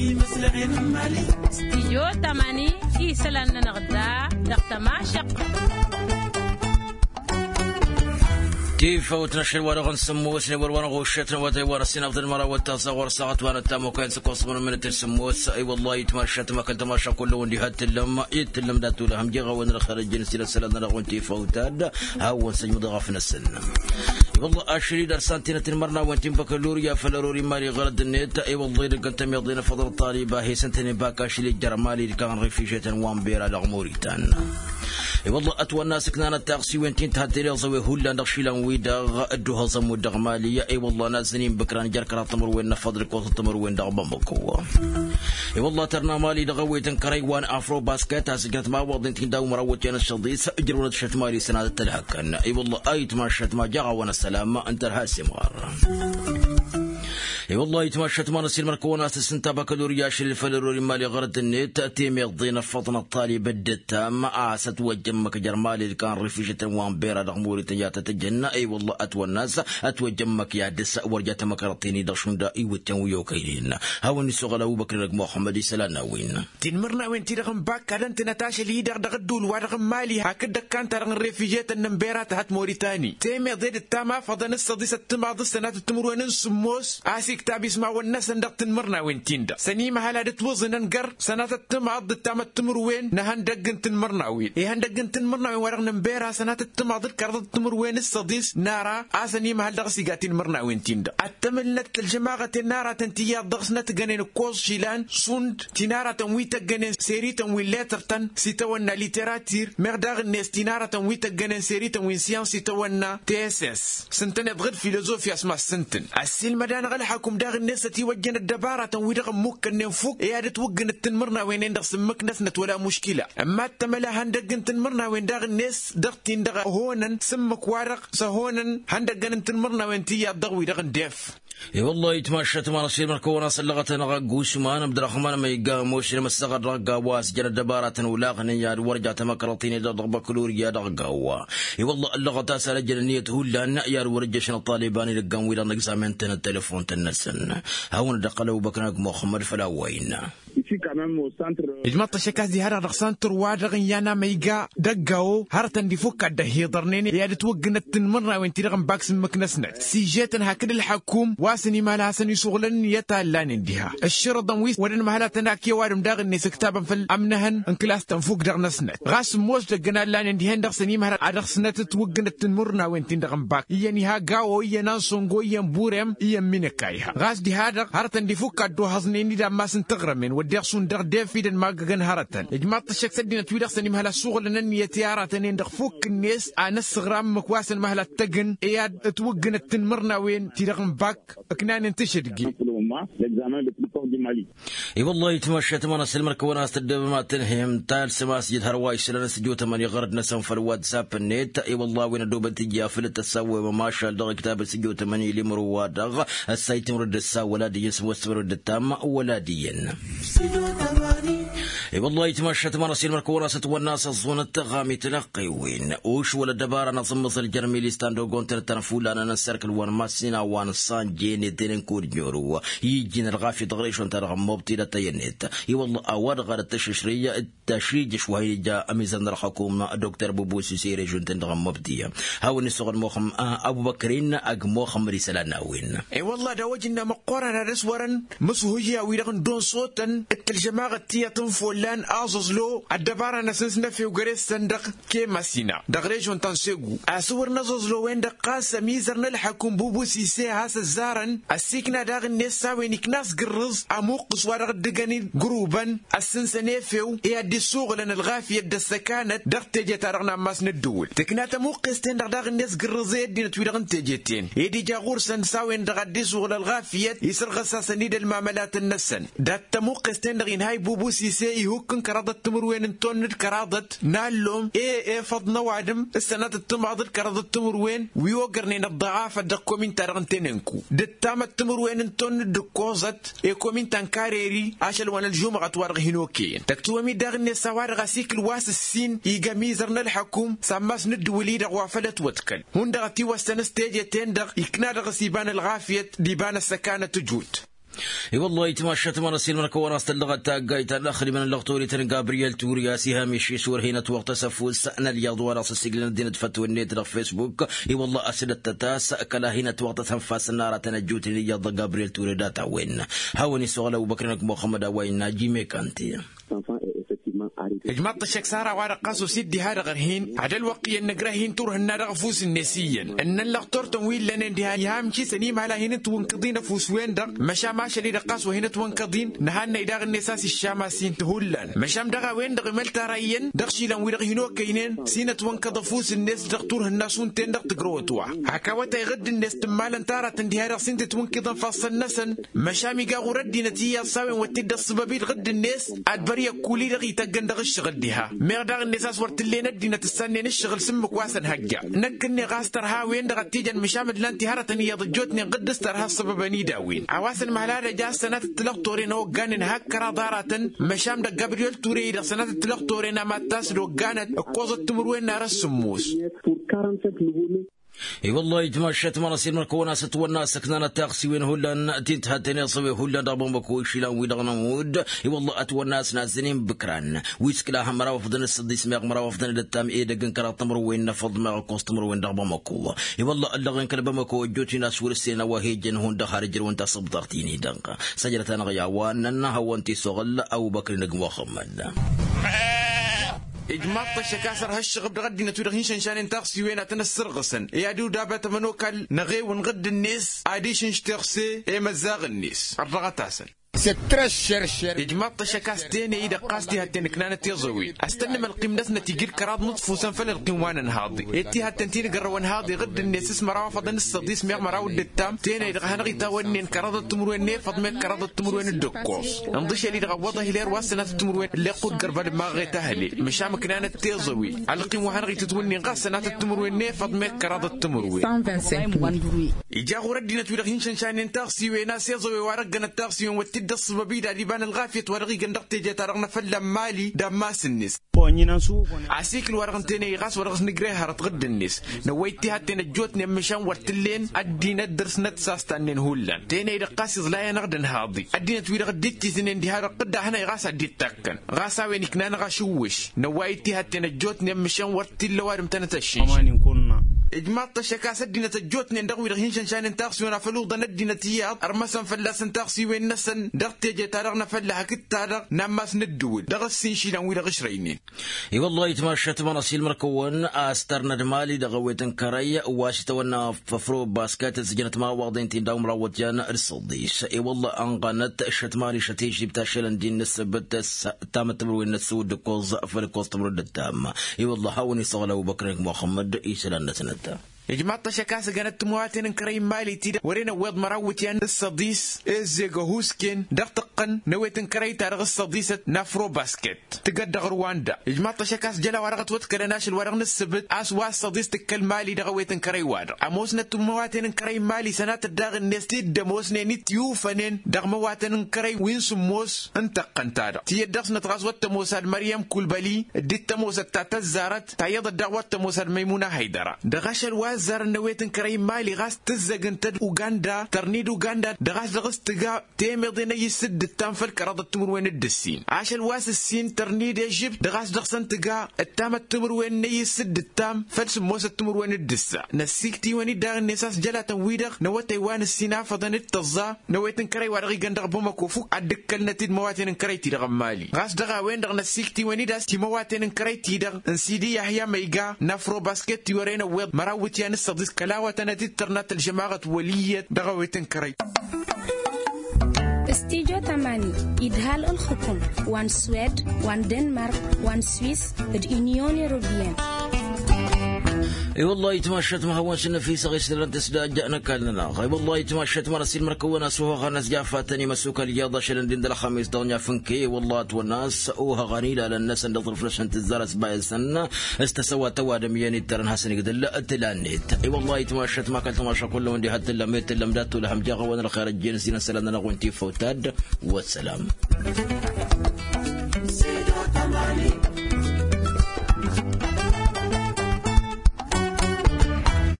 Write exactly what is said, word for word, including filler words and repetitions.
استيو تماني إيسلان نغدا دقتما شق كيف وتنشر ورغن سموس نور ورغ وشتنا وتيوار السنة في المرة والتصور ساعة وانا تامو كان سكوصبر من السموس اي والله يتمشى ما كنت ماشى كله وندي هتلم يتلم داتو لهم جيغا ون خرج جنس السنة نرغون تيفوتاد هاو سنجد غافنا السنة والله اشري درسانتنا تنمرنا وانتم بكالوريا فلوري ماري غرد النت اي والله كنت يضينا فضل الطالبة هي سنتين باكا شلي جرمالي كان ريفيجيتا وامبيرا لغموريتان اي والله اتوى الناس كنا التاكسي وانتين تهدري زوي هولا نغشيلا ويدا ادوها زمو دغماليه اي والله نازنين بكران جركرا تمر وين فضلك وتمر وين دغبمكو اي والله ترنا مالي دغوي تنكري وان افرو باسكت اسكت ما وضن تنداو مروت انا الشضيس اجروا شت مالي سنه تلهكن اي والله ايت ما شت ما جا وانا السلام انت الهاسمار اي والله يتمشت ما نسير مركونا سنتا بكالوريا شل الفلوري مالي غرد النت تيم يقضينا فضنا الطالب الدتام عاست وجمك جرمالي اللي كان رفيجة وامبيرا دغموري تجات تجنة اي والله اتوى الناس اتوى جمك يا دس ورجات مكرتيني دشون دا اي وتنويو كاينين هاوني سغلا بكر محمد سلانا وين تنمرنا وين تيرغم باك كدنت نتاش لي دغ دول ورغم مالي هكذا كان ترغ رفيجة النمبيرا تحت موريتاني تيم يضيد التاما فضنا الصديس التماض السنات التمرون سموس كتاب اسمه والناس ندق تنمرنا وين تيندا سنيمة هلا دتوزن نقر سنة التمعض التام التمر وين نهان دق تنمرنا وين إيه هندق تنمرنا وين ورغنا مبيرا سنة التمعض الكرد التمر وين الصديس نارا اسنيمة هلا دغسي قاتين مرنا وين تيندا التملت الجماعة النارا تنتيا دغسنا تجنن كوز شيلان سوند تنارا تنوي تجنن سيري تنوي لترتن سيتونا ليتراتير مرداغ الناس تنارا تنوي تجنن سيري تنوي سيانس سيتونا تي اس اس سنتنا بغير فيلوزوفيا اسمها سنتن السيل مدان غل حكم داغ الناس تيوجن الدبارة تنويدغ موك نفوق إيادة توجن التنمرنا وين عندك سمك نسنت ولا مشكلة أما التملا هندق تنمرنا وين داغ الناس دغتين دغ هونا سمك وارق سهونا هندق تنمرنا وين تيا دغوي دغ ديف اي والله يتمشت ما نصير مركونا سلغتنا غوش ما عبد الرحمن ما يقاموش المستغر رقا واس جل الدبارة ولا غنيا ورجعت مكرتين ضرب بكالوريا رقا اي والله اللغة تاسال جلنية هلا نأيا ورجشنا الطالبان لقام ولا نقسامين تن التليفون تنسن هون دقلوا بكناك محمد فلا وين إجماع الشكاز دي هذا رقصانتر وادغن يانا ميجا دقاو هرتن دي فوق عده يضرنين يا توجن التنمرنا وين تيرغن باكس مكنسنا سيجات هكذا الحكوم واسني مالها سن يشغلن يتالان انديها الشرطه ويس ودن مهلا تناكي وارم داغن ني كتابا في الامنهن ان كلاس تنفوق دغنسنا غاس موس دغنا لان انديهن دغسني مهلا ادغسنت توجن التنمرنا وين تندغن باك يعني ها غاو ينا سونغو ين بورم ين مينكايها غاس دي هذا هرتن دي فوق دو حزنين دي ما سنتغرمن ودي سون دغ ديفيدن ماغن هرتن اجماع الشك سدينا تويدغ سني مهلا شغلن يتياراتن اندغ فوق الناس انا صغرام مكواسن مهلا تجن اياد توجن التنمرنا وين تيرغن باك كنا ننتشر دقي اي والله يتمشى تمانا سلمرك وانا استدب ما تنهم تال سماس يد هرواي سلنا سجو تمانية غرد نسم في الواتساب النت اي والله وين دوب تجي فلت تسوي وما شاء الله كتاب سجو تمانية اللي مروا دغ السيت مرد السا ولا دي اسمه استمرد التام ولا دين اي والله يتمشى تمانا سلمرك وانا ستوى الناس الظن التغامي تلقي وين وش ولا دبارة نظم مصر جرميلي ستاندو قونتر تنفول انا نسرك الوان ماسينا وان سان جيني دين كود نيورو يجينا الغافي تغريش وانت رغم مبتلة تينيت اي والله اواد غير التشريع التشريج شويه جاء ميزان الحكومه دكتور بوبوسي سيري جون تنغم مبتيه هاوني صغر موخم ابو بكرين اج موخم رسالنا وين اي والله دا وجنا مقارنه رسورن مسوهيه ويرغن دون صوتن الجماعه تياتن فولان ازوزلو الدبارة نسنسنا في وغريس صندق كي ماسينا دغريش وانت نسيغو اسور نزوزلو وين دقاس ميزرنا الحكوم بوبوسي سي هاس الزارن السيكنا داغ الناس وينك ناس قرز اموق صوار دغني جروبا السنسنه فيو يا دي سوق لنا الغافيه الدسكانت دغت تجترنا ماس ندول تكنا تموق استن دغ الناس قرز يدين تويدغن تجتين يدي جاغور سنساوين دغ دي سوق الغافيه يسر غساسني المعاملات النسن دات تموق استن دغين هاي بوبوسي سي هوكن كرادت تمر وين تون كرادت نالهم اي اي فضنا وعدم السنات التمعض كرادت تمر وين ويوغرني الضعاف دكو من ترغن تننكو دتام التمر وين تون دكوزت اي كومين تنكاريري عشان وانا الجمعة توارغ هنوكين تكتوى مي داغني سوارغ سيكل واس السين يقامي زرنا الحكوم سماس ندولي دغ وافلت وتكل هون دغتي وستنستيجي تندغ يكنا دغ سيبان الغافية ديبان السكانة تجوت اي والله يتمشت مرسيل من كوراس اللغة تاقايت الاخر من اللغتوري تن جابرييل توريا سهامي شي سور هنا توقت سفوس انا الياض وراس السجلين الدين تفتو النيت في فيسبوك اي والله اسئلة تتاس كلا هنا توقت تنفاس النار تنجوت الياض جابرييل توري داتا وين هاوني سؤال ابو بكر محمد وين ناجي ميكانتي إجماط الشك سارة وارقاس سيدي هذا غرهين عدل وقي النجرهين تور هنا فوس النسيا إن اللقطور تمويل لنا اندها يهام كي سنيم على هنا تونقضين فوس وين دق مشا ما شلي رقاس وهنا تونقضين نهان إدار النساس الشامسين تهولن مشام دقا وين دق ملتا رايين دقشي لان ويدق هنو كينين سينة تونقض فوس الناس دقتور هناسون تين دق تقروتوا هكاوتا يغد الناس تمالا تارة اندها سنت تونقضا فاصل نسن مشامي قاغو ردي نتيا ساوين وتد الصبابيل غد الناس أدبريا كولي دقي تقن دق الشغل ديها ميرداغ النساس ورتلينا دينا تستنين الشغل سمك واسن هجا نكني غاسترها وين دغ تيجن مشامد لانتي هرتني يضجوتني قد استرها السببني داوين عواسن مهلا جا سنه تلق تورين او غانن هكرا داراتن مشام د جابرييل توري د سنه تلق تورينا ماتاس دو غانت قوزت تمروين نار السموس اي والله يتمشت مرسيل مركونا ستونا سكننا تاقسي وين هلا تنت هاتني صوي هلا دابا مكو شيلا ويدغنا مود اي والله اتونا نازنين بكران ويسكلا همرا وفدن الصديس ميغ مرا وفدن التام اي دغن كرا تمر وين نفض ما كوستمر وين دابا مكو اي والله اللغن كلبا مكو جوتي ناس ورسينا وهيجن هون دخارج وانت صبطتيني دنقا سجلتنا غياوان هو انت سغل ابو بكر نجم محمد إجماط الشكاسر هالشغب دغدي نتويرغين شنشان انتاقسي وين اتنسر غسن يادو دابا منوكل نغي ونغد الناس عاديش نشتغسي اي مزاغ الناس الرغتاسن إجماط الشكاس تاني إذا قاستي هاتين كنانة يزوي استنى من القيم ناس نتيجي كراد نطفو سنفل القيوان هاضي إتي هاتنتين قروان هاضي غد الناس اسم رافض الصديس ميغ مراود التام تاني إذا هنغي تاوانين كراد التمروين نير فضمين كراد التمروين الدكوس نضيش اللي غوضه هلير واسنة التمروين اللي قود قربان ما غي تهلي مشام كنانة يزوي على القيم وهنغي تتوني غاسنة التمروين نير فضمين كراد التمروين إجا غردي نتويرغين شنشان انتاغسي ويناس يزوي ورقنا التاغسي وتد الصبابيد لبان الغافية ورغي قندقتي جاتارغنا فلا مالي داماس الناس عسيك الورغن تاني غاس ورغس نقريها رتغد الناس نويتي هاتين الجوتني مشان ورتلين أدينا الدرس نتساستانين هولان تاني رقاسي ظلايا نغدن هاضي أدينا تويرغ ديتي سنين دي هارا قد هنا غاس أديت تاكن غاسا ويني كنان غاشوش نويتي هاتين الجوتني مشان ورتل وارم تنتشيش إجماط الشكاس الدينة الجوتني ندغوي رغين شنشان انتاقسي ونا فلوضا ندينة تياب أرمسا فلاس انتاقسي وين نسن دغتي جيتارغنا فلا هكتارغ ناماس ندول دغسين شيلان ويرغ شرينين اي والله يتمشت مرسيل مركون استرنا دمالي دغويتن كري واشتونا ففرو باسكات سجنت ما واخدين تين داوم راوت جانا الصديس اي والله انقنت شتماني شتيجي بتاشلن دين نسبت تامت وين السود كوز فريكوس تمرد التام اي والله هاوني صغلا ابو بكر محمد ايسلان نتنتا إجماط الشكاس كانت مواتن كريم مالي تيدا ورينا ويض مراوتيان الصديس إزيغو هوسكين دقتقن نويتن كري تارغ الصديسة نافرو باسكت تقد رواندا إجماط الشكاس جلا ورغت وتكرناش الورغن السبت أسوا الصديس تكل مالي دغويتن كري وادر أموسنا مواتن كريم مالي سنات الداغ الناس تيدا موسنا نتيوفنين دغ مواتن كري وين سموس انتقن تارغ تيدرس نتغاز واتموساد مريم كولبالي ديت تموساد تعتزارت تايض الدغ واتموساد ميمونة هيدرا دغاش الواز زار نويتن كريم مالي غاس تزقن تد اوغندا ترنيد اوغندا دغاس دغس تقا تيمضينا يسد التنفل كرض التمر وين الدسين عشان واس السين ترنيد يجيب دغاس دغسن تقا التام التمر وين يسد التام فلس موس التمر وين الدسا نسيكتي وين داغ النساس جلا تنويدغ نوت ايوان السينا فضن التزا نويتن كري ورغي غندغ بومكو فوق ادكل نتيد مواتن كري تيدغ مالي غاس دغا وين دغ نسيكتي وين داس تي مواتن كري تيدغ انسيدي يحيى ميغا نافرو باسكت ورينا ويض مراوتيان الصديس كلاوة نتترنات الجماعة ولية دغويتن كري استيجو تماني إدهال الحكم وان سويد وان دنمارك وان سويس اليونيون يوروبيان اي والله يتمشت ما هو شنو في صغير سلرن تسدا جانا كلنا اي والله يتمشت مرسيل مركونا سوها غناس جافاتني مسوك الياضه شلن دين الخميس دنيا فنكي والله والناس اوها غنيله للناس عند ظرف انت الزرس باي سنه استسوى توادم يعني ترن حسن قدل تلانيت اي والله يتمشت ما كنت ماشى كله وندي حتى لميت لمدات لهم جاغ وانا الخير الجنس نسلنا نغنتي فوتاد والسلام.